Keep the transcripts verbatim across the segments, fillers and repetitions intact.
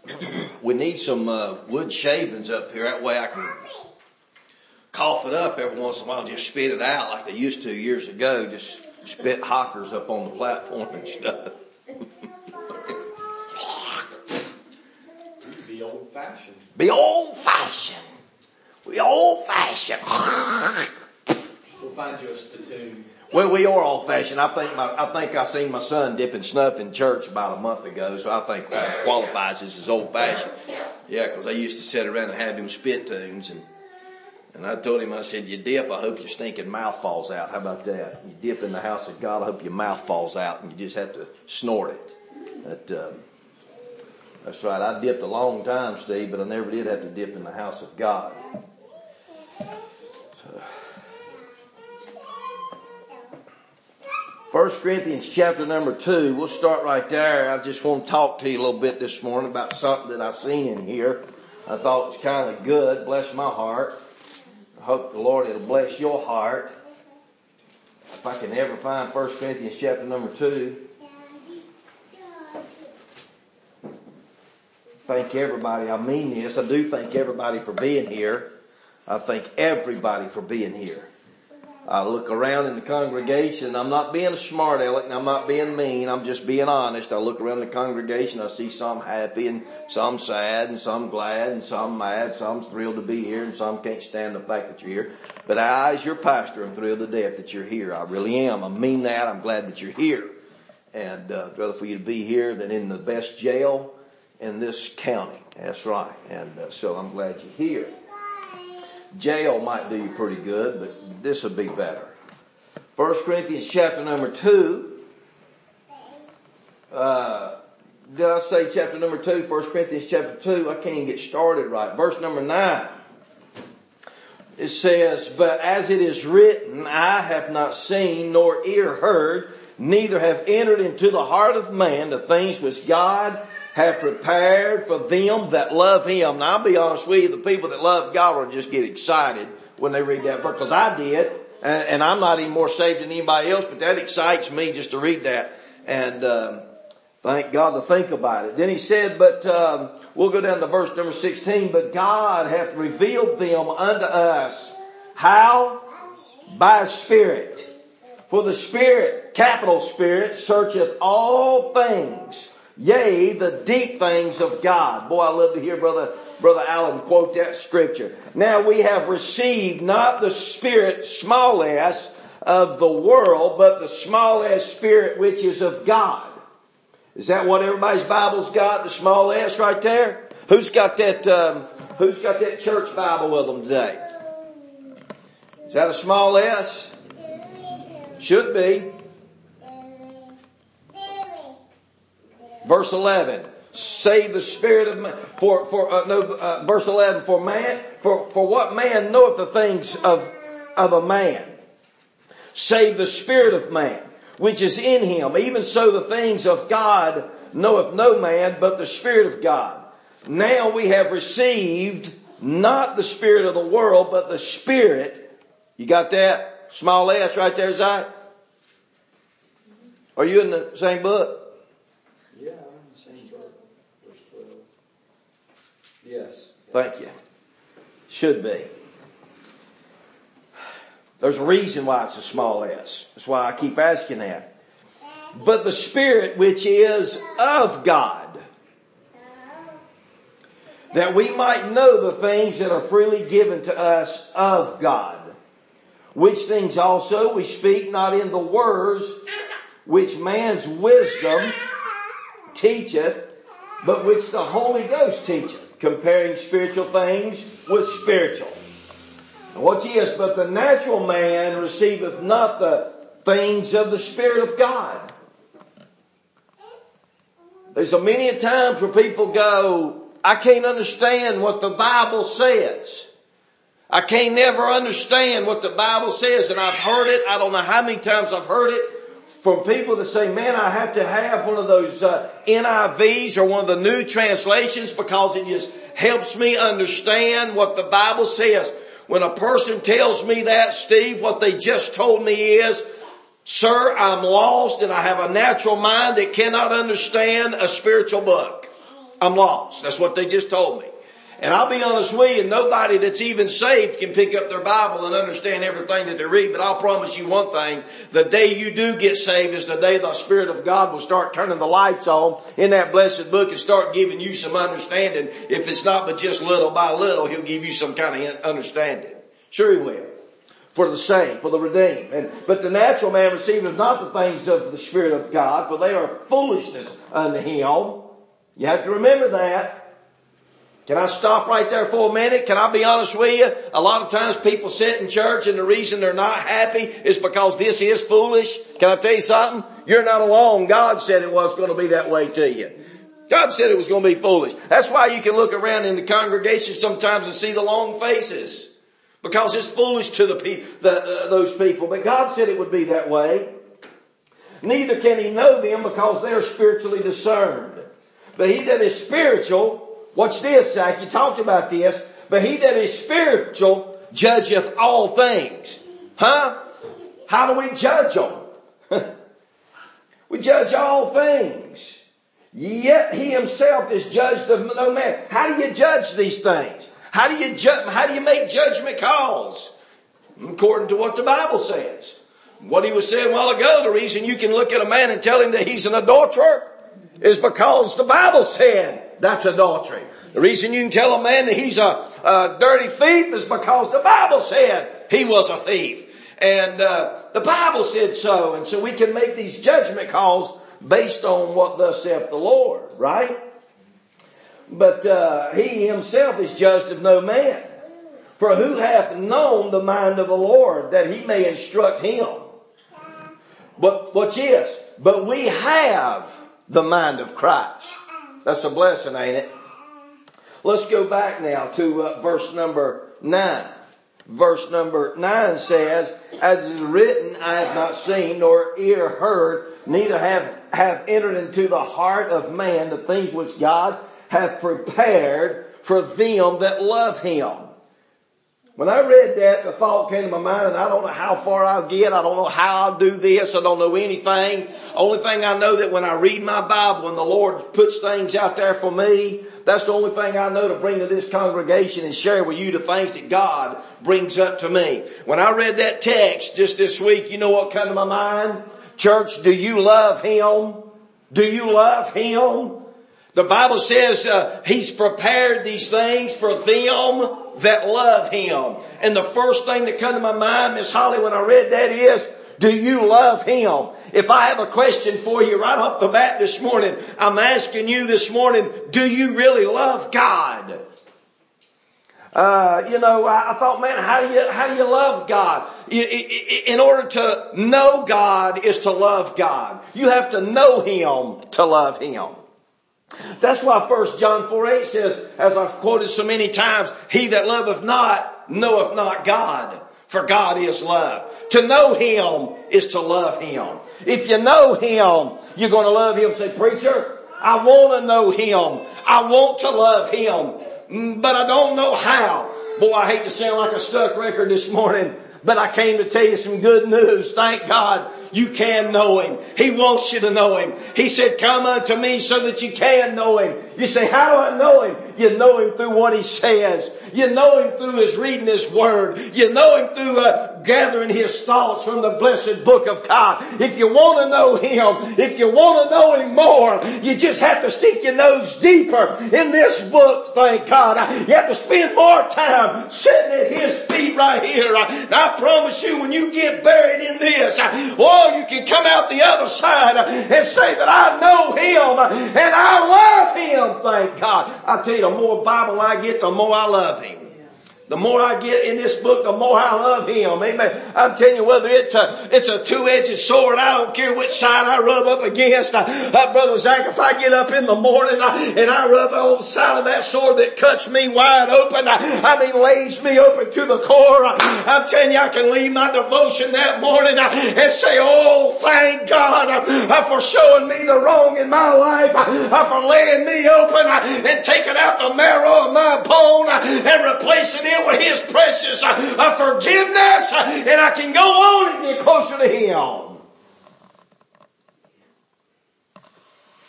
we need some uh, wood shavings up here. That way I can cough it up every once in a while, just spit it out like they used to years ago. Just spit hockers up on the platform and stuff. Be old fashioned. Be old fashioned. We old fashioned. We'll find you a spittoon. Well, we are old fashioned. I think my, I think I seen my son dipping snuff in church about a month ago, so I think that qualifies this as old fashioned. Yeah, because I used to sit around and have him spit tunes, and and I told him, I said, you dip, I hope your stinking mouth falls out. How about that? You dip in the house of God, I hope your mouth falls out, and you just have to snort it. That, um, that's right. I dipped a long time, Steve, but I never did have to dip in the house of God. So. First Corinthians chapter number two. We'll start right there. I just want to talk to you a little bit this morning about something that I seen in here. I thought it was kind of good. Bless my heart. I hope the Lord it'll bless your heart. If I can ever find First Corinthians chapter number two. Thank everybody. I mean this. I do thank everybody for being here. I thank everybody for being here. I look around in the congregation. I'm not being a smart aleck and I'm not being mean. I'm just being honest. I look around the congregation. I see some happy and some sad and some glad and some mad. Some thrilled to be here and some can't stand the fact that you're here. But I, as your pastor, am thrilled to death that you're here. I really am. I mean that. I'm glad that you're here. And uh, I'd rather for you to be here than in the best jail in this county. That's right. And uh, so I'm glad you're here. Jail might do you pretty good, but this would be better. First Corinthians chapter number two. Uh, did I say chapter number two? First Corinthians chapter two. I can't even get started right. Verse number nine. It says, but as it is written, I have not seen nor ear heard, neither have entered into the heart of man the things which God have prepared for them that love Him. Now I'll be honest with you, the people that love God will just get excited when they read that verse, because I did, and, and I'm not any more saved than anybody else, but that excites me just to read that, and um, thank God to think about it. Then he said, but um, we'll go down to verse number sixteen, but God hath revealed them unto us. How? By His Spirit. For the Spirit, capital Spirit, searcheth all things, yea, the deep things of God. Boy, I love to hear Brother, Brother Allen quote that scripture. Now we have received not the spirit, small s, of the world, but the small s spirit which is of God. Is that what everybody's Bible's got? The small s right there? Who's got that, um, who's got that church Bible with them today? Is that a small s? Should be. Verse eleven, save the spirit of man, for, for, uh, no, uh, verse eleven, for man, for, for what man knoweth the things of, of a man, save the spirit of man, which is in him. Even so the things of God knoweth no man, but the Spirit of God. Now we have received not the spirit of the world, but the Spirit. You got that? Small s right there, Zach? Are you in the same book? Yeah, I'm in the same book. Verse twelve. Yes. Thank you. Should be. There's a reason why it's a small s. That's why I keep asking that. But the Spirit which is of God, that we might know the things that are freely given to us of God, which things also we speak not in the words which man's wisdom teacheth, but which the Holy Ghost teacheth, comparing spiritual things with spiritual. And watch this, but the natural man receiveth not the things of the Spirit of God. There's a many a times where people go, I can't understand what the Bible says. I can't never understand what the Bible says. And I've heard it, I don't know how many times I've heard it, from people that say, man, I have to have one of those uh, N I Vs or one of the new translations because it just helps me understand what the Bible says. When a person tells me that, Steve, what they just told me is, sir, I'm lost and I have a natural mind that cannot understand a spiritual book. I'm lost. That's what they just told me. And I'll be honest with you, nobody that's even saved can pick up their Bible and understand everything that they read. But I'll promise you one thing, the day you do get saved is the day the Spirit of God will start turning the lights on in that blessed book and start giving you some understanding. If it's not but just little by little, He'll give you some kind of understanding. Sure He will. For the saved, for the redeemed. And, but the natural man receiveth not the things of the Spirit of God, for they are foolishness unto him. You have to remember that. Can I stop right there for a minute? Can I be honest with you? A lot of times people sit in church and the reason they're not happy is because this is foolish. Can I tell you something? You're not alone. God said it was going to be that way to you. God said it was going to be foolish. That's why you can look around in the congregation sometimes and see the long faces. Because it's foolish to the, pe- the uh, those people. But God said it would be that way. Neither can he know them because they are spiritually discerned. But he that is spiritual, watch this, Zach, you talked about this. But he that is spiritual judgeth all things. Huh? How do we judge them? We judge all things. Yet he himself is judged of no man. How do you judge these things? How do you ju- how do you make judgment calls? According to what the Bible says. What he was saying a while ago, the reason you can look at a man and tell him that he's an adulterer is because the Bible said that's adultery. The reason you can tell a man that he's a, a dirty thief is because the Bible said he was a thief. And uh, the Bible said so. And so we can make these judgment calls based on what thus saith the Lord, right? But uh, he himself is judged of no man. For who hath known the mind of the Lord that he may instruct him? But watch this. But we have the mind of Christ. That's a blessing, ain't it? Let's go back now to uh, verse number nine. Verse number nine says, as it is written, I have not seen nor ear heard, neither have, have entered into the heart of man the things which God hath prepared for them that love Him. When I read that, the thought came to my mind, and I don't know how far I'll get. I don't know how I'll do this. I don't know anything. Only thing I know that when I read my Bible and the Lord puts things out there for me, that's the only thing I know to bring to this congregation and share with you the things that God brings up to me. When I read that text just this week, you know what came to my mind? Church, do you love Him? Do you love Him? The Bible says uh, He's prepared these things for them that love Him. And the first thing that come to my mind, Miss Holly, when I read that is, do you love Him? If I have a question for you right off the bat this morning, I'm asking you this morning, do you really love God? Uh, you know, I, I thought, man, how do you, how do you love God? In order to know God is to love God. You have to know Him to love Him. That's why First John four eight says, as I've quoted so many times, he that loveth not knoweth not God, for God is love. To know Him is to love Him. If you know Him, you're going to love Him. Say, preacher, I want to know Him. I want to love Him, but I don't know how. Boy, I hate to sound like a stuck record this morning, but I came to tell you some good news. Thank God you can know Him. He wants you to know Him. He said, come unto me so that you can know Him. You say, how do I know Him? You know Him through what He says. You know Him through His reading His Word. You know Him through uh, gathering His thoughts from the blessed book of God. If you want to know Him, if you want to know Him more, you just have to stick your nose deeper in this book, thank God. You have to spend more time sitting at His feet right here. And I promise you, when you get buried in this, oh, you can come out the other side and say that I know Him and I love Him, thank God. I tell you, the more Bible I get, the more I love Him. The more I get in this book, the more I love Him. Amen. I'm telling you, whether it's a, it's a two-edged sword, I don't care which side I rub up against. I, uh, Brother Zach, if I get up in the morning I, and I rub on the side of that sword that cuts me wide open, I, I mean lays me open to the core, I, I'm telling you, I can leave my devotion that morning I, and say, oh, thank God uh, for showing me the wrong in my life, uh, for laying me open uh, and taking out the marrow of my bone uh, and replacing it with His precious uh, uh, forgiveness, uh, and I can go on and get closer to Him.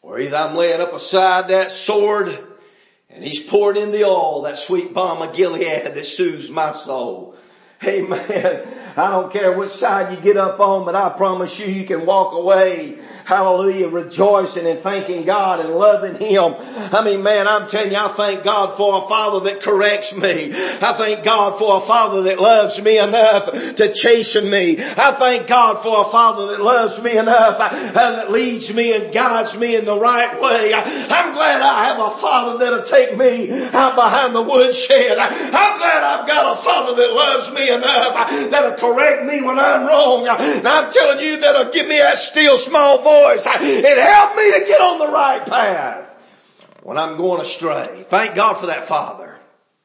Or either I'm laying up beside that sword and he's poured in the oil, that sweet balm of Gilead that soothes my soul. Amen. I don't care which side you get up on, but I promise you, you can walk away, hallelujah, rejoicing and thanking God and loving Him. I mean, man, I'm telling you, I thank God for a Father that corrects me. I thank God for a Father that loves me enough to chasten me. I thank God for a Father that loves me enough uh, that leads me and guides me in the right way. I'm glad I have a Father that'll take me out behind the woodshed. I'm glad I've got a Father that loves me enough uh, that'll correct me when I'm wrong. And I'm telling you, that'll give me that still small voice. It helped me to get on the right path when I'm going astray. Thank God for that Father.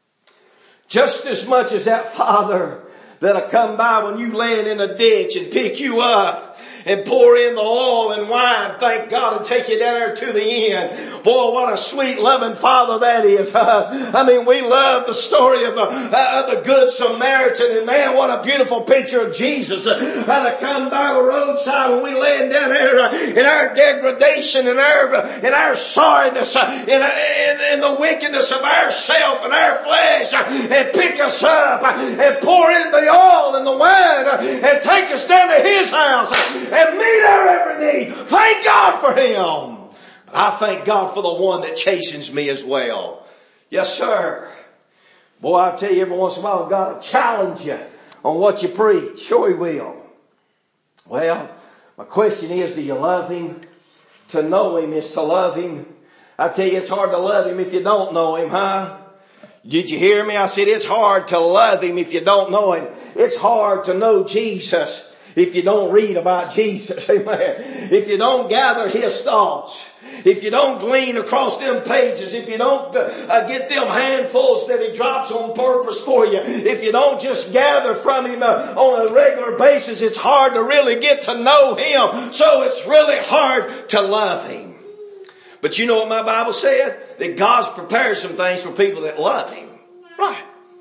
Just as much as that Father that'll come by when you laying in a ditch and pick you up and pour in the oil and wine, thank God, and take you down there to the end. Boy, what a sweet, loving Father that is. Uh, I mean, we love the story of the, uh, of the Good Samaritan, and man, what a beautiful picture of Jesus. Uh, how to come by the roadside when we laying down there uh, in our degradation and our, uh, in our sorrowness, uh, in, in, in the wickedness of ourself and our flesh, uh, and pick us up uh, and pour in the oil and the wine uh, and take us down to His house uh, and meet our every need. Thank God for Him. I thank God for the one that chastens me as well. Yes, sir. Boy, I tell you, every once in a while, God will challenge you on what you preach. Sure He will. Well, my question is, do you love Him? To know Him is to love Him. I tell you, it's hard to love Him if you don't know Him, huh? Did you hear me? I said it's hard to love Him if you don't know Him. It's hard to know Jesus if you don't read about Jesus. Amen. If you don't gather His thoughts. If you don't glean across them pages, if you don't uh, get them handfuls that He drops on purpose for you, if you don't just gather from Him uh, on a regular basis, it's hard to really get to know Him. So it's really hard to love Him. But you know what my Bible said? That God's prepared some things for people that love Him. Right.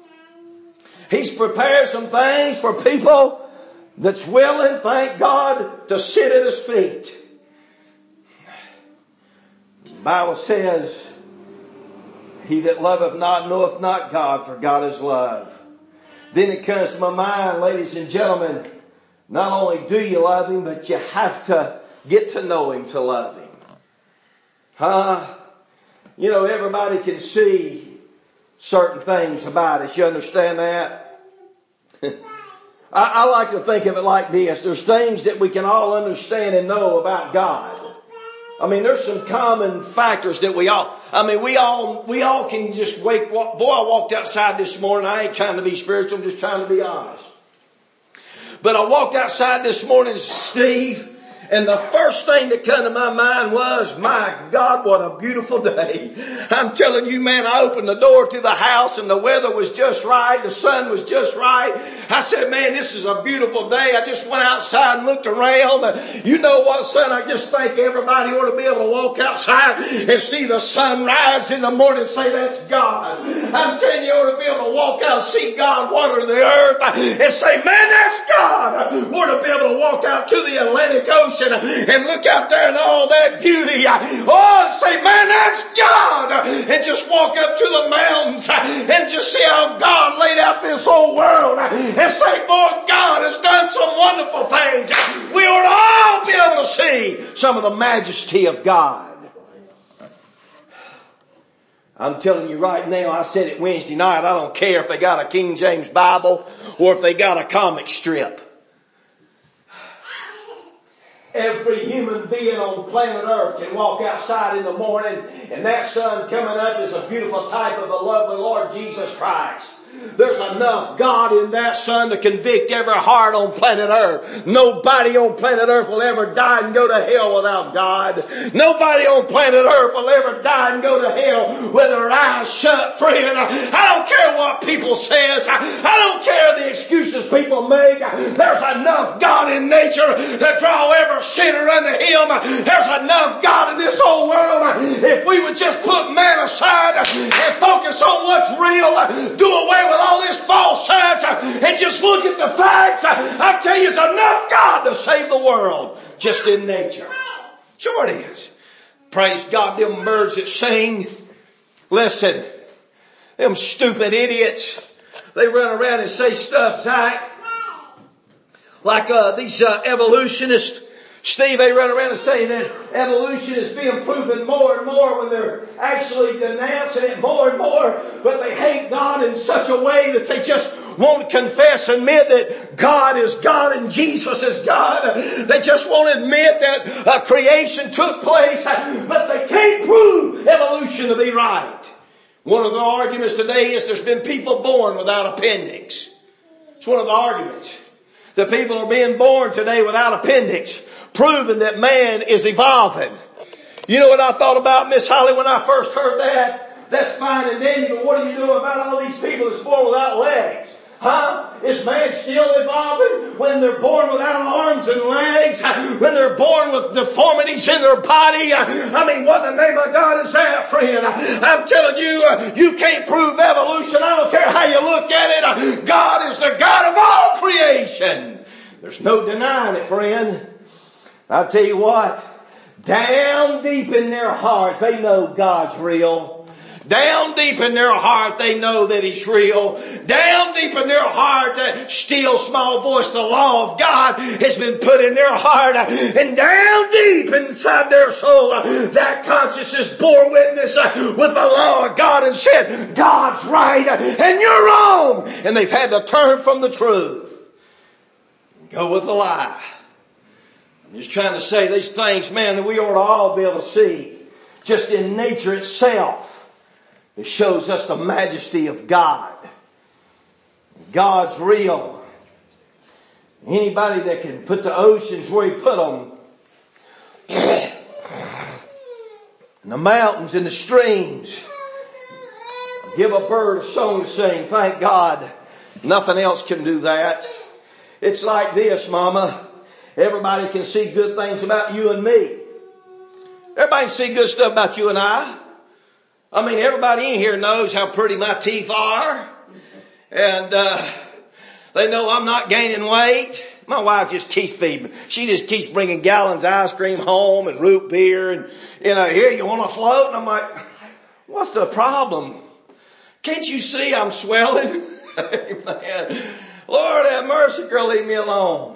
He's prepared some things for people that's willing, thank God, to sit at His feet. The Bible says, he that loveth not knoweth not God, for God is love. Then it comes to my mind, ladies and gentlemen, not only do you love Him, but you have to get to know Him to love Him. Huh? You know, everybody can see certain things about us. You understand that? I, I like to think of it like this. There's things that we can all understand and know about God. I mean, there's some common factors that we all, I mean, we all, we all can just wake, walk, boy, I walked outside this morning. I ain't trying to be spiritual. I'm just trying to be honest. But I walked outside this morning, Steve, and the first thing that came to my mind was, my God, what a beautiful day. I'm telling you, man, I opened the door to the house and the weather was just right. The sun was just right. I said, man, this is a beautiful day. I just went outside and looked around. You know what, son? I just think everybody ought to be able to walk outside and see the sun rise in the morning and say, that's God. I'm telling you, you ought to be able to walk out and see God water the earth and say, man, that's God. We ought to be able to walk out to the Atlantic Ocean and look out there and all that beauty. Oh, and say, man, that's God. And just walk up to the mountains and just see how God laid out this whole world and say, boy, God has done some wonderful things. We ought to all be able to see some of the majesty of God. I'm telling you right now, I said it Wednesday night, I don't care if they got a King James Bible or if they got a comic strip. Every human being on planet Earth can walk outside in the morning and that sun coming up is a beautiful type of the lovely Lord Jesus Christ. There's enough God in that sun to convict every heart on planet Earth. Nobody on planet Earth will ever die and go to hell without God. Nobody on planet Earth will ever die and go to hell with their eyes shut, friend. I don't care what people says. I don't care the excuses people make. There's enough God in nature to draw every sinner unto Him. There's enough God in this whole world. If we would just put man aside and focus on what's real, do away with all this false science and just look at the facts, I tell you, it's enough God to save the world just in nature. Sure it is. Praise God, them birds that sing. Listen, them stupid idiots, they run around and say stuff, Zach, like uh, these uh, evolutionists. Steve, they run around and say that evolution is being proven more and more when they're actually denouncing it more and more, but they hate God in such a way that they just won't confess and admit that God is God and Jesus is God. They just won't admit that uh, creation took place, but they can't prove evolution to be right. One of the arguments today is there's been people born without appendix. It's one of the arguments. The people are being born today without appendix, proving that man is evolving. You know what I thought about, Miss Holly, when I first heard that? That's fine and dandy, but what do you do about all these people that's born without legs? Huh? Is man still evolving when they're born without arms and legs? When they're born with deformities in their body? I mean, what in the name of God is that, friend? I'm telling you, you can't prove evolution. I don't care how you look at it. God is the God of all creation. There's no denying it, friend. I'll tell you what, down deep in their heart, they know God's real. Down deep in their heart, they know that He's real. Down deep in their heart, that still small voice, the law of God has been put in their heart. And down deep inside their soul, that consciousness bore witness with the law of God and said, God's right and you're wrong. And they've had to turn from the truth and go with the lie. I'm just trying to say these things, man, that we ought to all be able to see just in nature itself. It shows us the majesty of God. God's real. Anybody that can put the oceans where He put them, and the mountains and the streams, give a bird a song to sing. Thank God. Nothing else can do that. It's like this, Mama. Everybody can see good things about you and me. Everybody can see good stuff about you and I. I mean, everybody in here knows how pretty my teeth are. And, uh, they know I'm not gaining weight. My wife just keeps feeding me. She just keeps bringing gallons of ice cream home and root beer and, you know, here, you want to float? And I'm like, what's the problem? Can't you see I'm swelling? Amen. Lord have mercy, girl, leave me alone.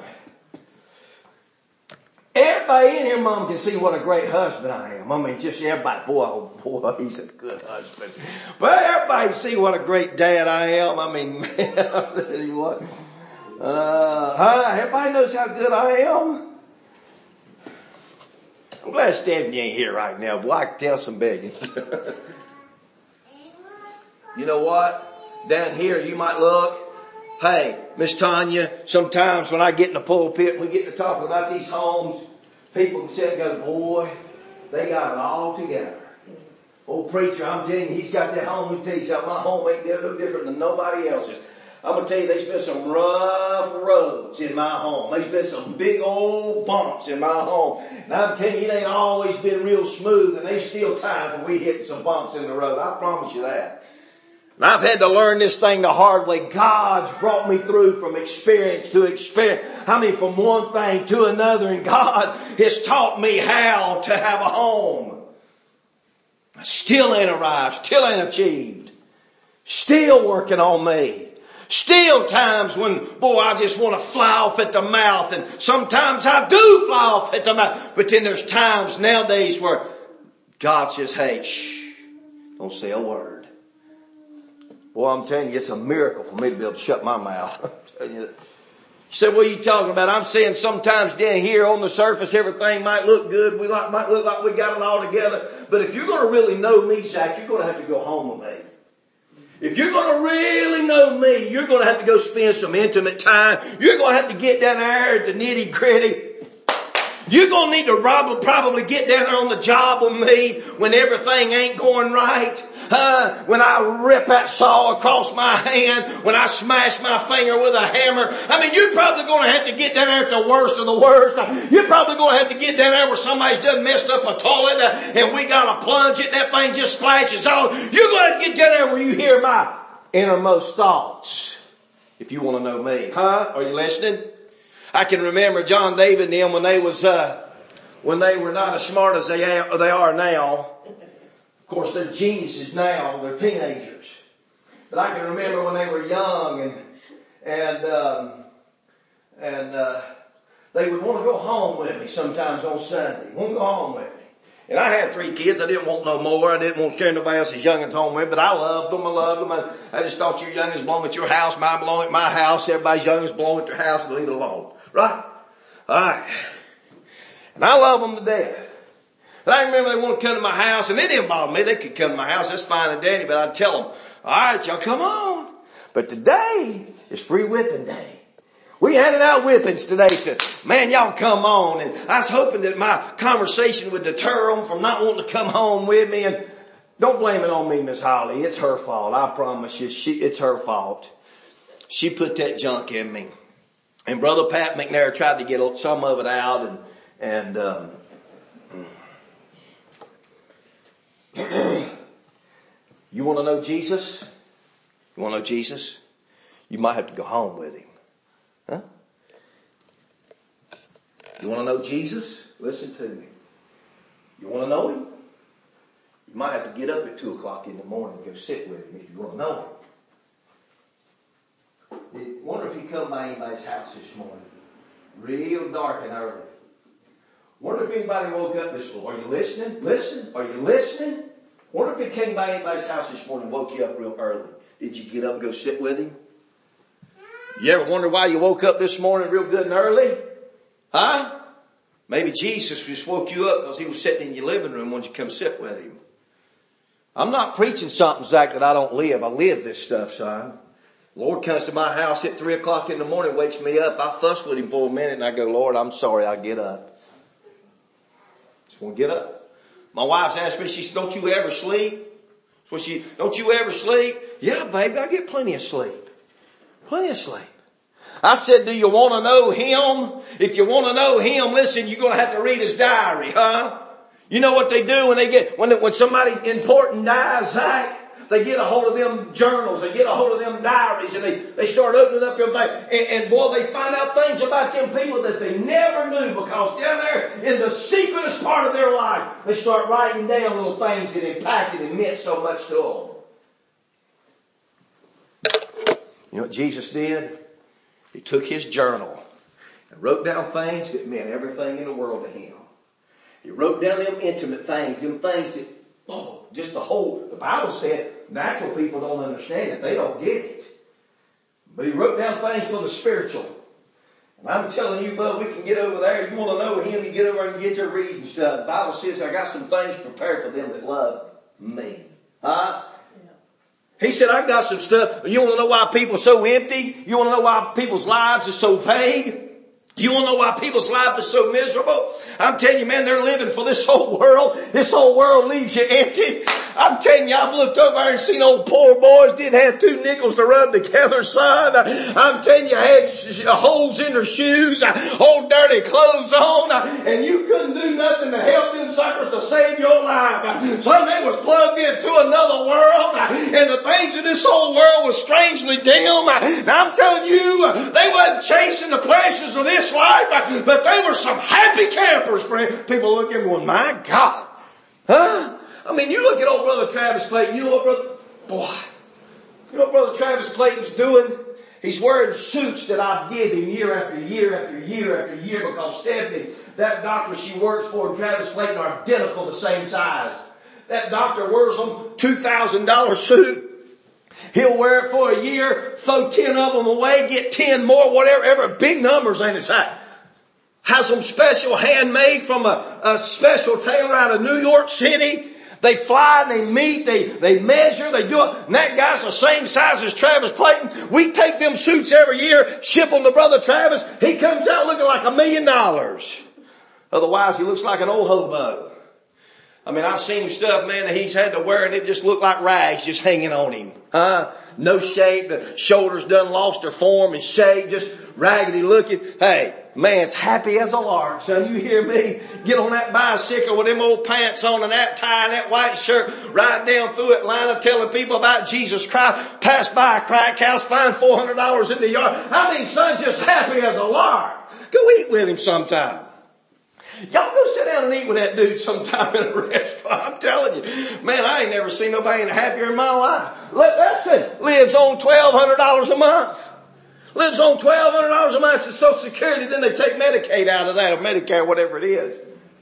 Everybody in here, Mom, can see what a great husband I am. I mean, just everybody, boy, oh boy, he's a good husband. But everybody can see what a great dad I am. I mean, man, I'll tell you what. Uh, huh? Everybody knows how good I am. I'm glad Stephanie ain't here right now, boy. I can tell some begging. You know what? Down here, you might look. Hey, Miss Tanya, sometimes when I get in the pulpit and we get to talking about these homes, people can sit and go, boy, they got it all together. Old preacher, I'm telling you, he's got that home. Let me tell you something, my home ain't no different than nobody else's. I'm going to tell you, there's been some rough roads in my home. There's been some big old bumps in my home. And I'm telling you, it ain't always been real smooth, and there's still times when we hit some bumps in the road. I promise you that. And I've had to learn this thing the hard way. God's brought me through from experience to experience. I mean, from one thing to another. And God has taught me how to have a home. I still ain't arrived. Still ain't achieved. Still working on me. Still times when, boy, I just want to fly off at the mouth. And sometimes I do fly off at the mouth. But then there's times nowadays where God says, hey, shh, don't say a word. Boy, I'm telling you, it's a miracle for me to be able to shut my mouth. I'm telling you that. You said, what are you talking about? I'm saying sometimes down here on the surface, everything might look good. We like, might look like we got it all together. But if you're going to really know me, Zach, you're going to have to go home with me. If you're going to really know me, you're going to have to go spend some intimate time. You're going to have to get down there at the nitty gritty. You're going to need to probably get down there on the job with me when everything ain't going right. Uh, when I rip that saw across my hand, when I smash my finger with a hammer. I mean, you're probably going to have to get down there at the worst of the worst. You're probably going to have to get down there where somebody's done messed up a toilet uh, and we got to plunge it and that thing just splashes on. You're going to have to get down there where you hear my innermost thoughts. If you want to know me. Huh? Are you listening? I can remember John David and them when they was, uh, when they were not as smart as they are, they are now. Of course, they're geniuses now. They're teenagers. But I can remember when they were young and, and, um, and, uh, they would want to go home with me sometimes on Sunday. Want to go home with me. And I had three kids. I didn't want no more. I didn't want to carry nobody else's youngins home with me. But I loved them. I loved them. I, I just thought your youngins belong at your house. Mine belong at my house. Everybody's youngins belong at their house. Leave it alone. Right? Alright. And I love them to death. And I remember they want to come to my house. And it didn't bother me. They could come to my house. That's fine and dandy. But I'd tell them, alright, y'all come on. But today is free whipping day. We handed out whippings today. Said, man, y'all come on. And I was hoping that my conversation would deter them from not wanting to come home with me. And don't blame it on me, Miss Holly. It's her fault. I promise you. She, it's her fault. She put that junk in me. And Brother Pat McNair tried to get some of it out. And, and, um, you want to know Jesus? You want to know Jesus? You might have to go home with him. Huh? You want to know Jesus? Listen to me. You want to know him? You might have to get up at two o'clock in the morning and go sit with him if you want to know him. I wonder if he come by anybody's house this morning. Real dark and early. Wonder if anybody woke up this morning. Are you listening? Listen. Are you listening? Wonder if he came by anybody's house this morning and woke you up real early. Did you get up and go sit with him? You ever wonder why you woke up this morning real good and early? Huh? Maybe Jesus just woke you up because he was sitting in your living room when you come sit with him. I'm not preaching something, Zach, that I don't live. I live this stuff, son. Lord comes to my house at three o'clock in the morning, wakes me up. I fuss with him for a minute and I go, Lord, I'm sorry. I get up. Just want to get up. My wife's asked me, she said, don't you ever sleep? So she, don't you ever sleep? Yeah, baby, I get plenty of sleep. Plenty of sleep. I said, do you want to know him? If you want to know him, listen, you're going to have to read his diary, huh? You know what they do when they get, when, when somebody important dies, Zach? They get a hold of them journals, they get a hold of them diaries, and they, they start opening up them things. And, and boy, they find out things about them people that they never knew, because down there in the secretest part of their life, they start writing down little things that impacted and meant so much to them. You know what Jesus did? He took his journal and wrote down things that meant everything in the world to him. He wrote down them intimate things, them things that, oh, just the whole, the Bible said natural people don't understand it. They don't get it. But he wrote down things for the spiritual. And I'm telling you, bud, we can get over there. You want to know him, you get over and get your reading stuff. The Bible says I got some things prepared for them that love me. Huh? He said, I've got some stuff. You want to know why people are so empty? You want to know why people's lives are so vague? You want to know why people's life is so miserable? I'm telling you, man, they're living for this whole world. This whole world leaves you empty. I'm telling you, I've looked over there and seen old poor boys didn't have two nickels to rub together, son. I'm telling you, had holes in their shoes, old dirty clothes on, and you couldn't do nothing to help them suckers to save your life. Some of them was plugged into another world, and the things of this whole world was strangely dim. Now I'm telling you, they wasn't chasing the pleasures of this life, but they were some happy campers. People look at them going, my God. Huh? I mean, you look at old Brother Travis Clayton, you know what Brother, boy, you know what Brother Travis Clayton's doing? He's wearing suits that I've given him year after year after year after year, because Stephanie, that doctor she works for, and Travis Clayton are identical, the same size. That doctor wears them two thousand dollars suit. He'll wear it for a year, throw ten of them away, get ten more, whatever, ever big numbers ain't his hat. Has them special handmade from a, a special tailor out of New York City. They fly and they meet, they, they measure, they do it. And that guy's the same size as Travis Clayton. We take them suits every year, ship them to Brother Travis. He comes out looking like a million dollars. Otherwise, he looks like an old hobo. I mean, I've seen stuff, man, that he's had to wear and it just looked like rags just hanging on him. Huh? No shape. The shoulders done lost their form and shape, just raggedy looking. Hey, man's happy as a lark, son. You hear me? Get on that bicycle with them old pants on and that tie and that white shirt, ride down through Atlanta telling people about Jesus Christ, pass by a crack house, find four hundred dollars in the yard. I mean, son's just happy as a lark. Go eat with him sometime. Y'all go sit down and eat with that dude sometime in a restaurant. I'm telling you. Man, I ain't never seen nobody any happier in my life. Listen, lives on twelve hundred dollars a month. Lives on twelve hundred dollars a month to Social Security, then they take Medicaid out of that, or Medicare, whatever it is.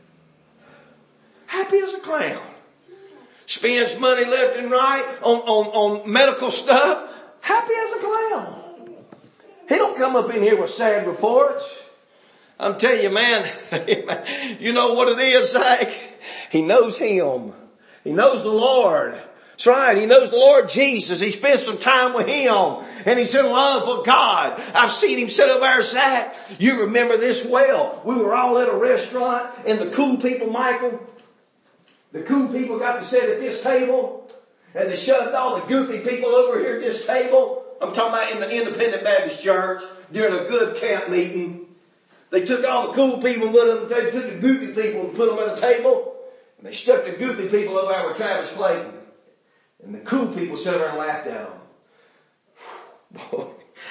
Happy as a clown. Spends money left and right on, on, on medical stuff. Happy as a clown. He don't come up in here with sad reports. I'm telling you, man, you know what it is, Zach? He knows Him. He knows the Lord. That's right. He knows the Lord Jesus. He spent some time with Him. And he's in love with God. I've seen him sit over there, Zach. You remember this well. We were all at a restaurant and the cool people, Michael, the cool people got to sit at this table and they shoved all the goofy people over here at this table. I'm talking about in the Independent Baptist Church during a good camp meeting. They took all the cool people with them. They took the goofy people and put them at a table. And they stuck the goofy people over there with Travis Clayton. And the cool people sat there and laughed at them. Boy.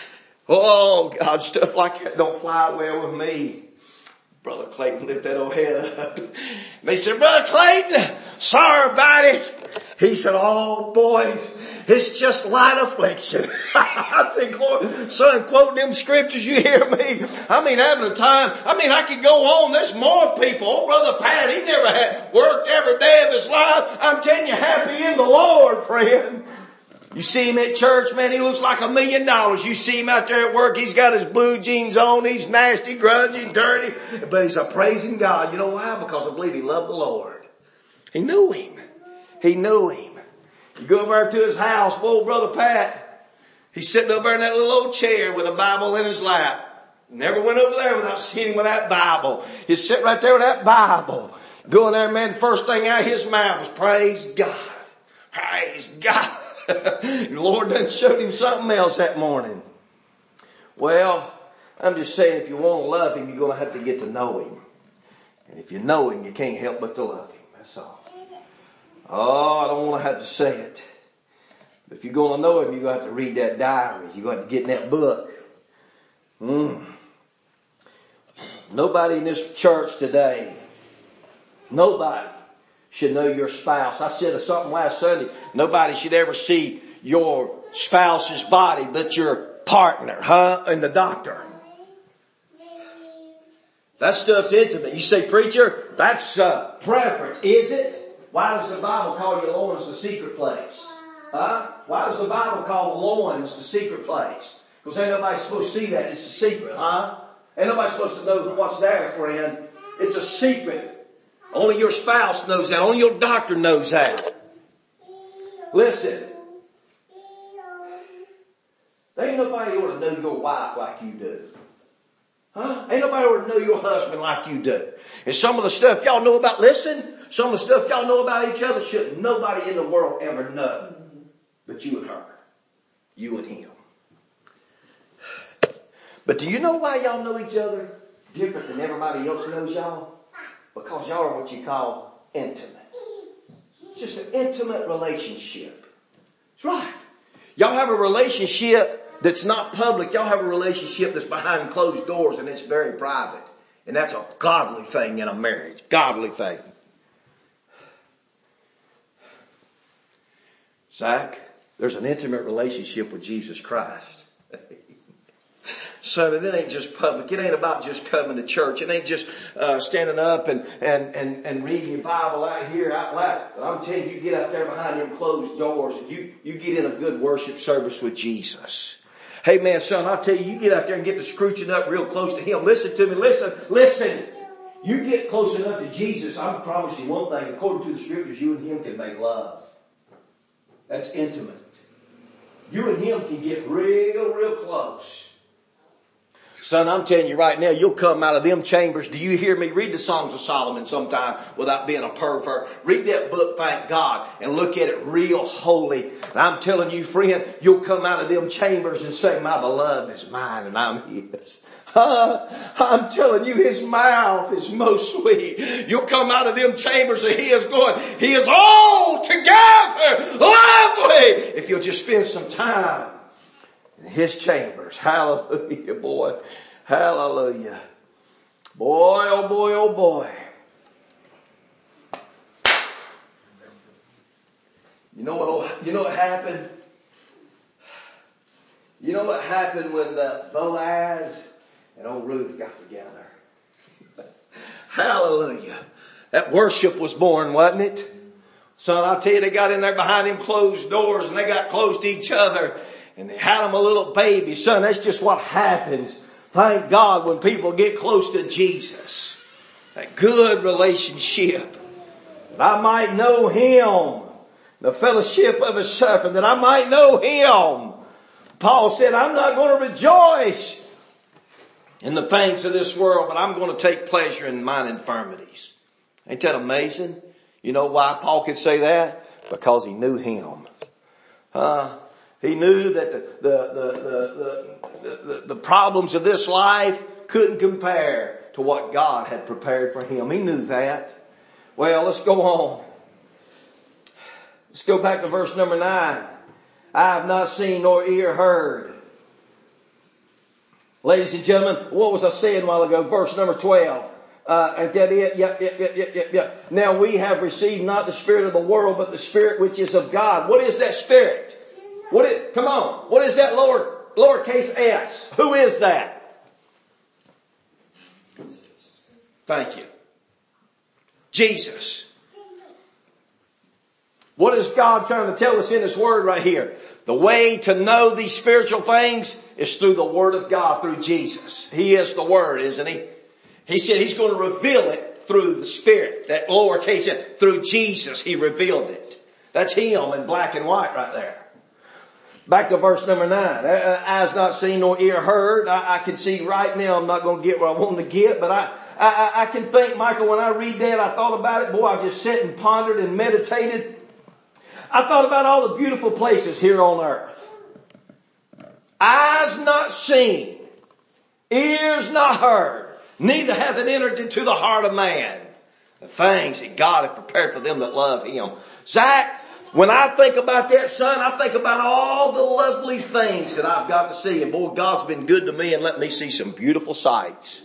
Oh, God, stuff like that don't fly well with me. Brother Clayton lifted that old head up. And they said, Brother Clayton, sorry about it. He said, oh, boys, it's just light affliction. I said, son, quoting them scriptures, you hear me? I mean, having a time. I mean, I could go on. There's more people. Oh, Brother Pat, he never had worked every day of his life. I'm telling you, happy in the Lord, friend. You see him at church, man, he looks like a million dollars. You see him out there at work, he's got his blue jeans on, he's nasty, grungy, dirty, but he's a praising God. You know why? Because I believe he loved the Lord. He knew Him. He knew Him. You go over to his house, boy, Brother Pat, he's sitting over in that little old chair with a Bible in his lap. Never went over there without seeing him with that Bible. He's sitting right there with that Bible. Going there, man, first thing out of his mouth was praise God. Praise God. The Lord done showed him something else that morning. Well, I'm just saying, if you want to love Him, you're going to have to get to know Him. And if you know Him, you can't help but to love Him. That's all. Oh, I don't want to have to say it. But if you're going to know Him, you're going to have to read that diary. You're going to have to get in that book. Mm. Nobody in this church today, nobody should know your spouse. I said something last Sunday. Nobody should ever see your spouse's body but your partner, huh? And the doctor. That stuff's intimate. You say, preacher, that's uh, preference. Is it? Why does the Bible call your loins the secret place? Huh? Why does the Bible call the loins the secret place? Because ain't nobody supposed to see that. It's a secret, huh? Ain't nobody supposed to know what's there, friend. It's a secret. Only your spouse knows that. Only your doctor knows that. Listen. There ain't nobody ought to know your wife like you do. Huh? Ain't nobody ought to know your husband like you do. And some of the stuff y'all know about, listen, some of the stuff y'all know about each other should nobody in the world ever know but you and her. You and him. But do you know why y'all know each other different than everybody else knows y'all? Because y'all are what you call intimate. It's just an intimate relationship. That's right. Y'all have a relationship that's not public. Y'all have a relationship that's behind closed doors and it's very private. And that's a godly thing in a marriage. Godly thing. Zach, there's an intimate relationship with Jesus Christ. So it ain't just public. It ain't about just coming to church. It ain't just uh standing up and, and, and, and reading your Bible out here out loud. But I'm telling you, you get out there behind them closed doors and you, you get in a good worship service with Jesus. Hey man, son, I'll tell you, you get out there and get to scrooching up real close to Him. Listen to me. Listen, listen. You get close enough to Jesus, I promise you one thing. According to the scriptures, you and Him can make love. That's intimate. You and Him can get real, real close. Son, I'm telling you right now, you'll come out of them chambers. Do you hear me? Read the Songs of Solomon sometime without being a pervert. Read that book, thank God, and look at it real holy. And I'm telling you, friend, you'll come out of them chambers and say, my beloved is mine and I'm His. Uh, I'm telling you, His mouth is most sweet. You'll come out of them chambers and He is going, He is all together lovely. If you'll just spend some time in His chambers. Hallelujah, boy. Hallelujah. Boy, oh boy, oh boy. You know what, you know what happened? You know what happened when the Boaz and old Ruth got together? Hallelujah. That worship was born, wasn't it? Son, I'll tell you, they got in there behind them closed doors and they got close to each other and they had them a little baby. Son, that's just what happens. Thank God when people get close to Jesus. That good relationship. That I might know Him. The fellowship of His suffering. That I might know Him. Paul said, I'm not going to rejoice in the things of this world, but I'm going to take pleasure in mine infirmities. Ain't that amazing? You know why Paul could say that? Because he knew Him. Uh, he knew that the, the, the, the, the, the, the problems of this life couldn't compare to what God had prepared for him. He knew that. Well, let's go on. Let's go back to verse number nine. I have not seen nor ear heard. Ladies and gentlemen, what was I saying a while ago? Verse number twelve. Uh, is that it? Yeah, yeah, yeah, yeah, yeah. Now we have received not the spirit of the world, but the spirit which is of God. What is that spirit? What is, come on. What is that lower, lowercase s? Who is that? Thank you. Jesus. What is God trying to tell us in His Word right here? The way to know these spiritual things is through the Word of God, through Jesus. He is the Word, isn't He? He said He's going to reveal it through the Spirit. That lowercase s, through Jesus, He revealed it. That's Him in black and white right there. Back to verse number nine. Eyes not seen nor ear heard. I, I can see right now I'm not going to get where I want to get, but I, I, I can think, Michael, when I read that, I thought about it. Boy, I just sat and pondered and meditated. I thought about all the beautiful places here on earth. Eyes not seen, ears not heard, neither hath it entered into the heart of man the things that God hath prepared for them that love Him. Zach, when I think about that, son, I think about all the lovely things that I've got to see. And boy, God's been good to me and let me see some beautiful sights.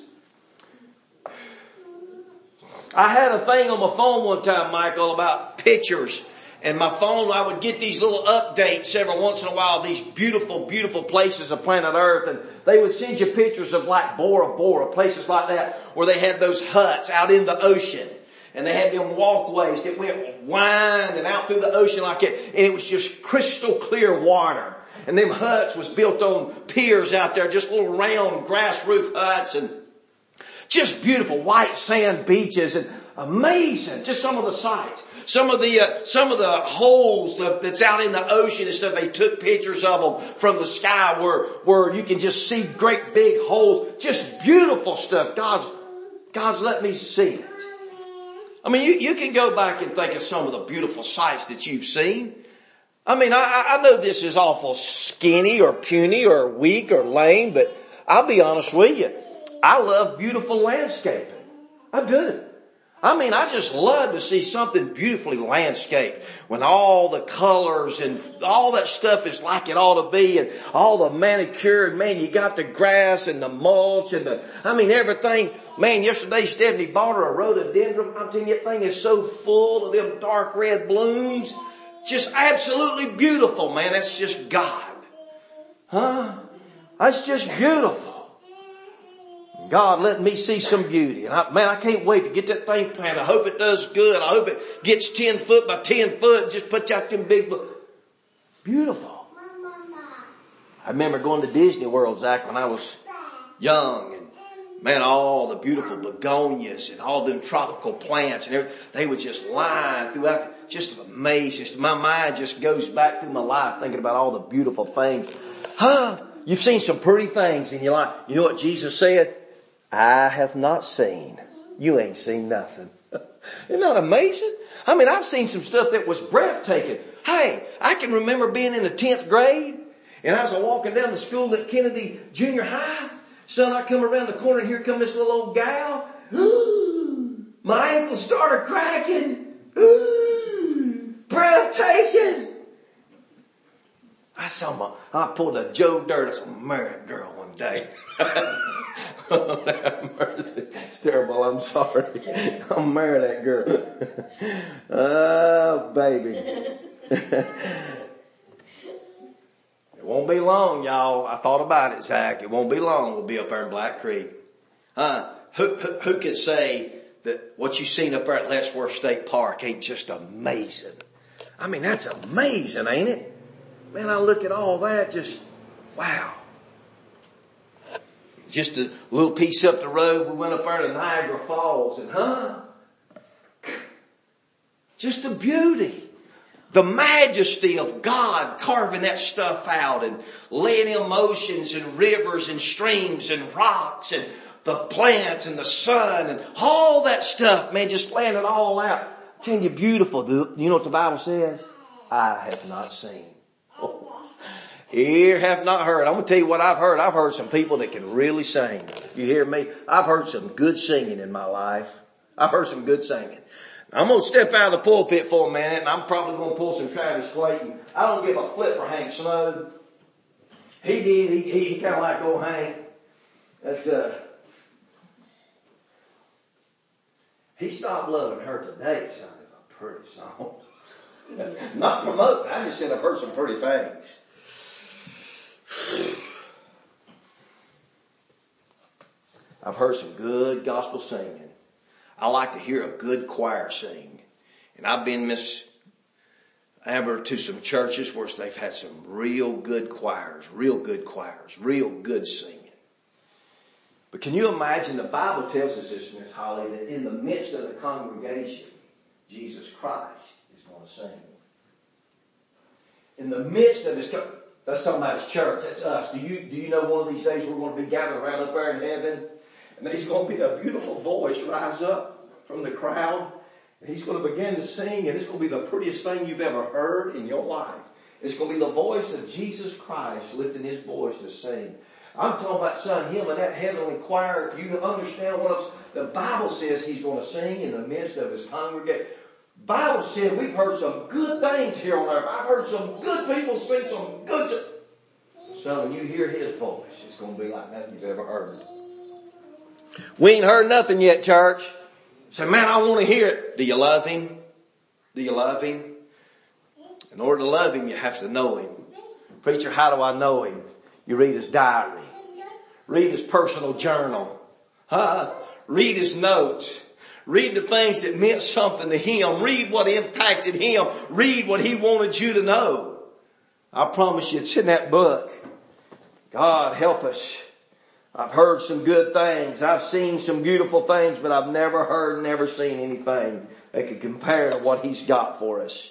I had a thing on my phone one time, Michael, about pictures. And my phone, I would get these little updates every once in a while, these beautiful, beautiful places of planet Earth. And they would send you pictures of like Bora Bora, places like that, where they had those huts out in the ocean. And they had them walkways that went winding out through the ocean like it. And it was just crystal clear water. And them huts was built on piers out there, just little round grass roof huts and just beautiful white sand beaches and amazing. Just some of the sights. Some of the, uh, some of the holes that's out in the ocean and stuff, they took pictures of them from the sky where, where you can just see great big holes. Just beautiful stuff. God's, God's let me see it. I mean, you, you can go back and think of some of the beautiful sights that you've seen. I mean, I, I know this is awful skinny or puny or weak or lame, but I'll be honest with you. I love beautiful landscaping. I do. I mean, I just love to see something beautifully landscaped when all the colors and all that stuff is like it ought to be and all the manicured, man, you got the grass and the mulch and the, I mean, everything. Man, yesterday Stephanie bought her a rhododendron. I'm telling you, that thing is so full of them dark red blooms. Just absolutely beautiful, man. That's just God. Huh? That's just beautiful. God let me see some beauty. And I, man, I can't wait to get that thing planted. I hope it does good. I hope it gets ten foot by ten foot and just puts out them big, beautiful. I remember going to Disney World, Zach, when I was young, and man, all the beautiful begonias and all them tropical plants and everything, they would just line throughout. Just amazing. My mind just goes back through my life thinking about all the beautiful things. Huh? You've seen some pretty things in your life. You know what Jesus said? I have not seen. You ain't seen nothing. Isn't that amazing? I mean, I've seen some stuff that was breathtaking. Hey, I can remember being in the tenth grade and I was walking down the school at Kennedy Junior High. Son, I come around the corner and here come this little old gal. Ooh, my ankles started cracking. Ooh, breathtaking. I saw my, I pulled a Joe Dirt. I saw a married girl one day. Oh, it's terrible. I'm sorry. I'll marry that girl. Oh, baby. It won't be long, y'all. I thought about it, Zach. It won't be long. We'll be up there in Black Creek. Uh, who, who, who could say that what you've seen up there at Lettsworth State Park ain't just amazing? I mean, that's amazing, ain't it? Man, I look at all that, just, wow. Just a little piece up the road, we went up there to Niagara Falls, and huh? Just the beauty. The majesty of God carving that stuff out and laying in oceans and rivers and streams and rocks and the plants and the sun and all that stuff, man, just laying it all out. I'm telling you, beautiful. You know what the Bible says? I have not seen. Oh. Ear have not heard. I'm going to tell you what I've heard. I've heard some people that can really sing. You hear me? I've heard some good singing in my life. I've heard some good singing. I'm going to step out of the pulpit for a minute, and I'm probably going to pull some Travis Clayton. I don't give a flip for Hank Snow. He did. He, he, he kind of like old Hank. That, uh, he stopped loving her today. Son, it's a pretty song. Not promoting. I just said I've heard some pretty things. I've heard some good gospel singing. I like to hear a good choir sing. And I've been, Miss Amber, to some churches where they've had some real good choirs, real good choirs, real good singing. But can you imagine, the Bible tells us this, Miss Holly, that in the midst of the congregation, Jesus Christ is going to sing. In the midst of this, that's talking about his church, that's us. Do you, do you know one of these days we're going to be gathered around up there in heaven? And there's going to be a beautiful voice rise up from the crowd. And he's going to begin to sing. And it's going to be the prettiest thing you've ever heard in your life. It's going to be the voice of Jesus Christ lifting his voice to sing. I'm talking about, son, him and that heavenly choir. You understand what I'm, the Bible says he's going to sing in the midst of his congregation. Bible said we've heard some good things here on earth. I've heard some good people sing some good. So when you hear his voice, it's going to be like nothing you've ever heard. We ain't heard nothing yet, church. Say, man, I want to hear it. Do you love him? Do you love him? In order to love him, you have to know him. Preacher, how do I know him? You read his diary. Read his personal journal. Huh? Read his notes. Read the things that meant something to him. Read what impacted him. Read what he wanted you to know. I promise you, it's in that book. God help us. I've heard some good things. I've seen some beautiful things, but I've never heard, never seen anything that could compare to what he's got for us.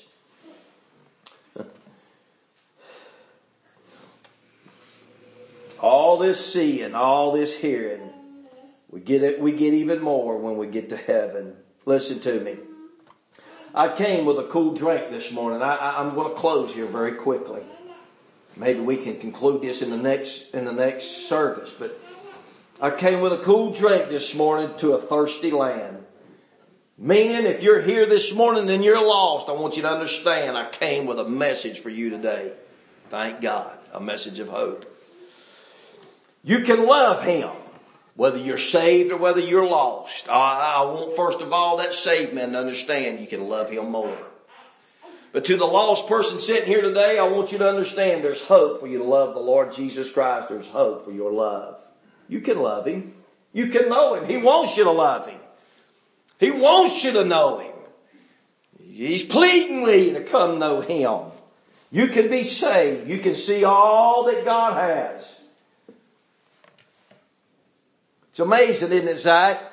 All this seeing, all this hearing, we get it, we get even more when we get to heaven. Listen to me. I came with a cool drink this morning. I, I, I'm going to close here very quickly. Maybe we can conclude this in the next, in the next service, but I came with a cool drink this morning to a thirsty land. Meaning, if you're here this morning and you're lost, I want you to understand I came with a message for you today. Thank God. A message of hope. You can love him, whether you're saved or whether you're lost. I, I want, first of all, that saved man to understand you can love him more. But to the lost person sitting here today, I want you to understand there's hope for you to love the Lord Jesus Christ. There's hope for your love. You can love him. You can know him. He wants you to love him. He wants you to know him. He's pleading with you to come know him. You can be saved. You can see all that God has. It's amazing, isn't it, Zach?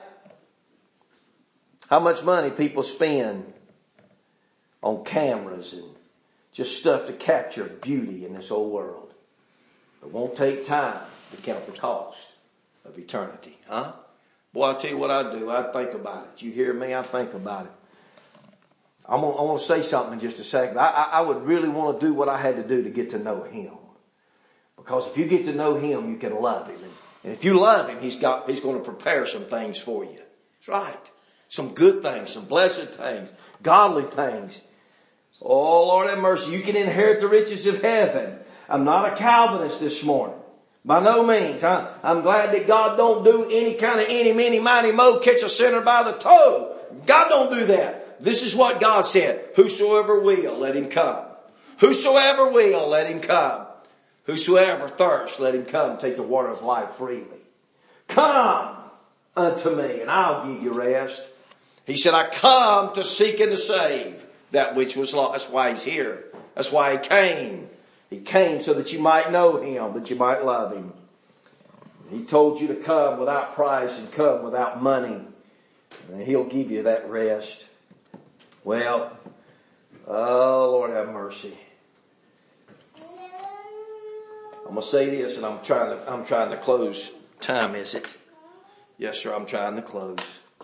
How much money people spend on cameras and just stuff to capture beauty in this old world. It won't take time to count the cost of eternity, huh? Boy, I'll tell you what I do. I think about it. You hear me? I think about it. I'm gonna, I want to say something in just a second. I, I, I would really want to do what I had to do to get to know him. Because if you get to know him, you can love him. And, and if you love him, he's got, he's going to prepare some things for you. That's right. Some good things, some blessed things, godly things. Oh, Lord have mercy. You can inherit the riches of heaven. I'm not a Calvinist this morning. By no means. I, I'm glad that God don't do any kind of any, many, mighty, mo, catch a sinner by the toe. God don't do that. This is what God said. Whosoever will, let him come. Whosoever will, let him come. Whosoever thirsts, let him come take the water of life freely. Come unto me and I'll give you rest. He said, I come to seek and to save that which was lost. That's why he's here. That's why he came. He came so that you might know him, that you might love him. He told you to come without price and come without money. And he'll give you that rest. Well, oh Lord have mercy. I'm going to say this and I'm trying to, I'm trying to close. Time is it? Yes, sir, I'm trying to close.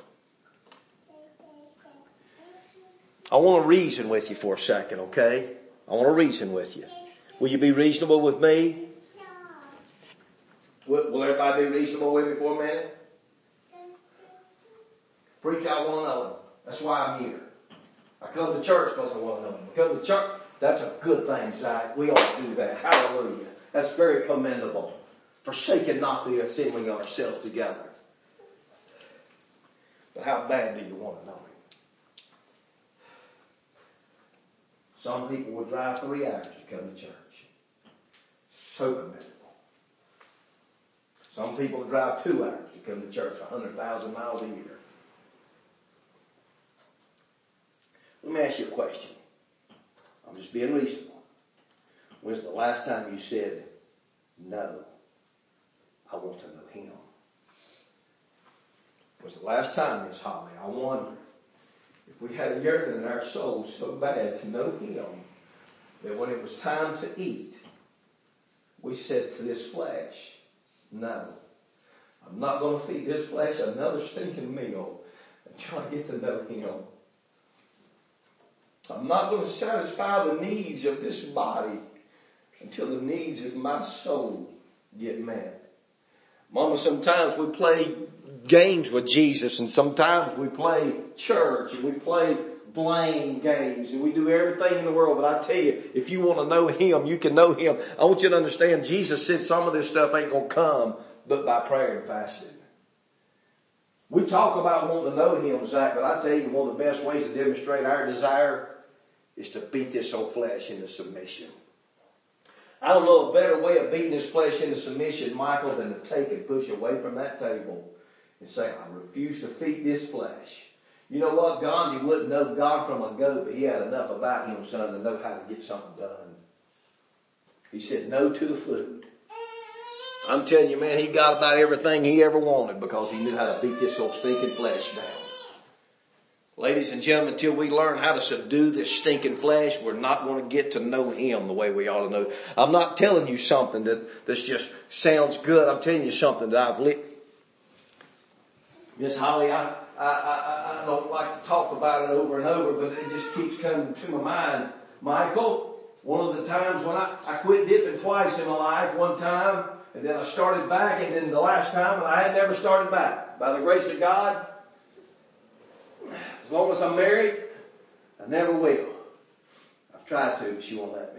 I want to reason with you for a second, okay? I want to reason with you. Will you be reasonable with me? Will, will everybody be reasonable with me for a minute? Preach, I want to know him. That's why I'm here. I come to church because I want to know him. I come to church. That's a good thing, Zach. We ought to do that. Hallelujah. That's very commendable. Forsaking not the assembling ourselves together. But how bad do you want to know him? Some people would drive three hours to come to church. So commendable. Some people would drive two hours to come to church, one hundred thousand miles a year. Let me ask you a question. I'm just being reasonable. When's the last time you said, no, I want to know him? Was the last time, Miss Holly, I wonder if we had a yearning in our souls so bad to know him that when it was time to eat, we said to this flesh, no, I'm not going to feed this flesh another stinking meal until I get to know him. I'm not going to satisfy the needs of this body until the needs of my soul get met. Mama, sometimes we play games with Jesus and sometimes we play church and we play blame games and we do everything in the world. But I tell you, if you want to know him, you can know him. I want you to understand Jesus said some of this stuff ain't going to come but by prayer and fasting. We talk about wanting to know him, Zach, but I tell you, one of the best ways to demonstrate our desire is to beat this old flesh into submission. I don't know a better way of beating this flesh into submission, Michael, than to take and push away from that table and say, I refuse to feed this flesh. You know what? Gandhi wouldn't know God from a goat, but he had enough about him, son, to know how to get something done. He said no to the food. I'm telling you, man, he got about everything he ever wanted because he knew how to beat this old stinking flesh down. Ladies and gentlemen, until we learn how to subdue this stinking flesh, we're not going to get to know him the way we ought to know. I'm not telling you something that this just sounds good. I'm telling you something that I've lived. Miss Holly, I, I, I, I don't like to talk about it over and over, but it just keeps coming to my mind. Michael, one of the times when I, I quit dipping twice in my life, one time, and then I started back, and then the last time, and I had never started back. By the grace of God, as long as I'm married, I never will. I've tried to, but she won't let me.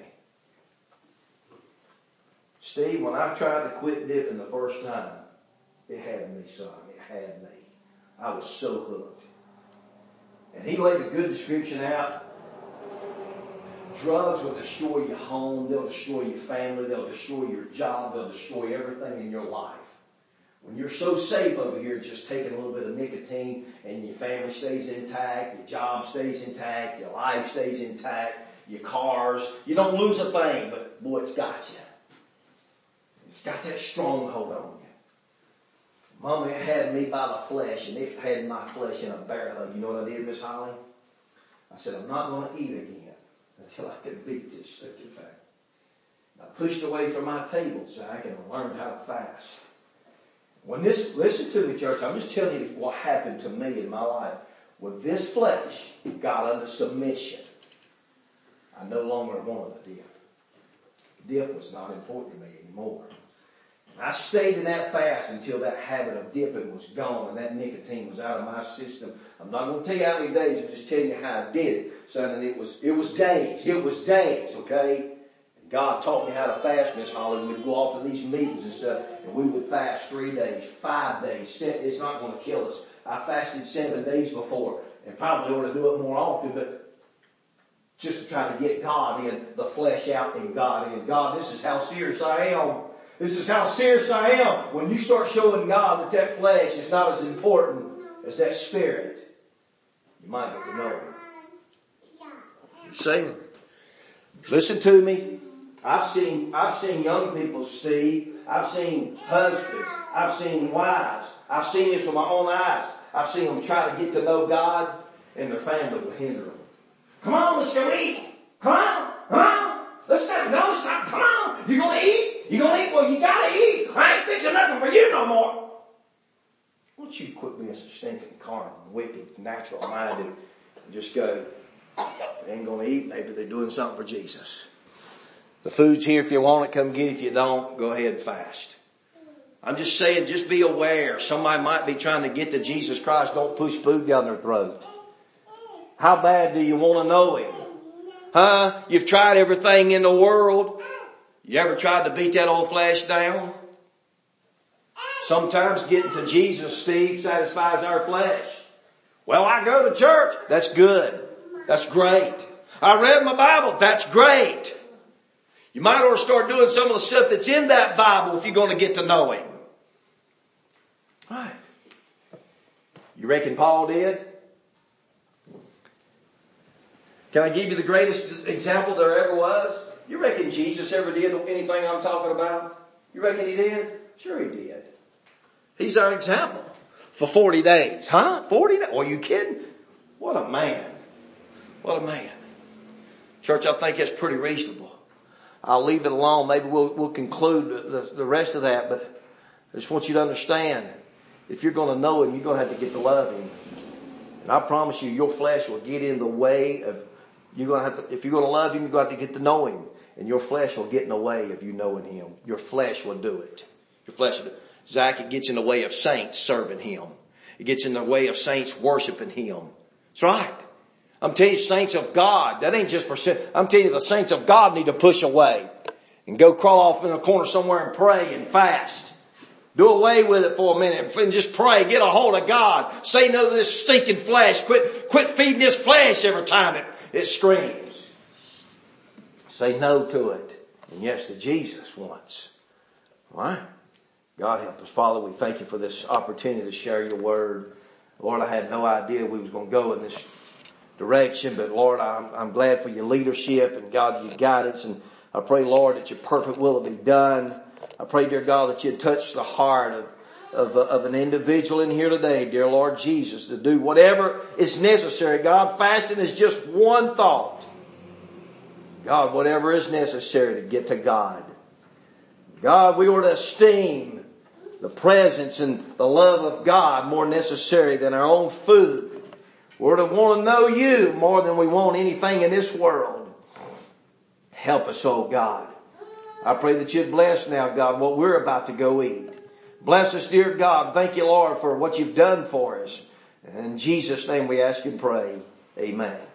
Steve, when I tried to quit dipping the first time, it had me, son. It had me. I was so hooked. And he laid a good description out. Drugs will destroy your home. They'll destroy your family. They'll destroy your job. They'll destroy everything in your life. When you're so safe over here just taking a little bit of nicotine and your family stays intact, your job stays intact, your life stays intact, your cars, you don't lose a thing, but boy, it's got you. It's got that stronghold on you. Mama, it had me by the flesh and it had my flesh in a bear hug. You know what I did, Miss Holly? I said, I'm not going to eat again until I can beat this stinking fat. I pushed away from my table, Zach, and I learned how to fast. When this, listen to me, church, I'm just telling you what happened to me in my life. When this flesh got under submission, I no longer wanted a dip. Dip was not important to me anymore. I stayed in that fast until that habit of dipping was gone and that nicotine was out of my system. I'm not going to tell you how many days, I'm just telling you how I did it. So that it was, it was days. It was days, okay? God taught me how to fast, Miss Holly. We'd go off to these meetings and stuff, and we would fast three days, five days. It's not going to kill us. I fasted seven days before, and probably ought to do it more often, but just to try to get God in, the flesh out and God in. God, this is how serious I am. This is how serious I am. When you start showing God that that flesh is not as important as that spirit, you might get to know Him. I'm saying, listen to me. I've seen, I've seen young people, Steve. I've seen husbands. I've seen wives. I've seen this with my own eyes. I've seen them try to get to know God, and their family will hinder them. Come on, let's go eat. Come on, come on. Let's not, no, it's not. Come on. You gonna eat? You gonna eat? Well, you gotta eat. I ain't fixing nothing for you no more. Why don't you quit being so stinking carnal, wicked, natural minded, and just go, they ain't gonna eat. Maybe they're doing something for Jesus. The food's here if you want it, come get it. If you don't, go ahead and fast. I'm just saying, just be aware. Somebody might be trying to get to Jesus Christ. Don't push food down their throat. How bad do you want to know Him? Huh? You've tried everything in the world. You ever tried to beat that old flesh down? Sometimes getting to Jesus, Steve, satisfies our flesh. Well, I go to church. That's good. That's great. I read my Bible. That's great. You might ought to start doing some of the stuff that's in that Bible if you're going to get to know Him. Right. You reckon Paul did? Can I give you the greatest example there ever was? You reckon Jesus ever did anything I'm talking about? You reckon He did? Sure He did. He's our example. For forty days. Huh? forty days? Are you kidding? What a man. What a man. Church, I think that's pretty reasonable. I'll leave it alone. Maybe we'll, we'll conclude the, the rest of that, but I just want you to understand, if you're going to know Him, you're going to have to get to love Him. And I promise you, your flesh will get in the way of, you're going to have to, if you're going to love Him, you're going to have to get to know Him. And your flesh will get in the way of you knowing Him. Your flesh will do it. Your flesh will do it. Zach, it gets in the way of saints serving Him. It gets in the way of saints worshiping Him. That's right. I'm telling you, saints of God, that ain't just for sin. I'm telling you, the saints of God need to push away and go crawl off in a corner somewhere and pray and fast. Do away with it for a minute and just pray. Get a hold of God. Say no to this stinking flesh. Quit, quit feeding this flesh every time it, it screams. Say no to it. And yes to Jesus once. All right? God help us. Father, we thank You for this opportunity to share Your word. Lord, I had no idea we was going to go in this direction, but Lord, I'm, I'm glad for Your leadership and God, Your guidance. And I pray, Lord, that Your perfect will will be done. I pray, dear God, that You'd touch the heart of, of, of an individual in here today, dear Lord Jesus, to do whatever is necessary. God, fasting is just one thought. God, whatever is necessary to get to God. God, we were to esteem the presence and the love of God more necessary than our own food. We're to want to know You more than we want anything in this world. Help us, oh God. I pray that You'd bless now, God, what we're about to go eat. Bless us, dear God. Thank You, Lord, for what You've done for us. In Jesus' name we ask and pray. Amen.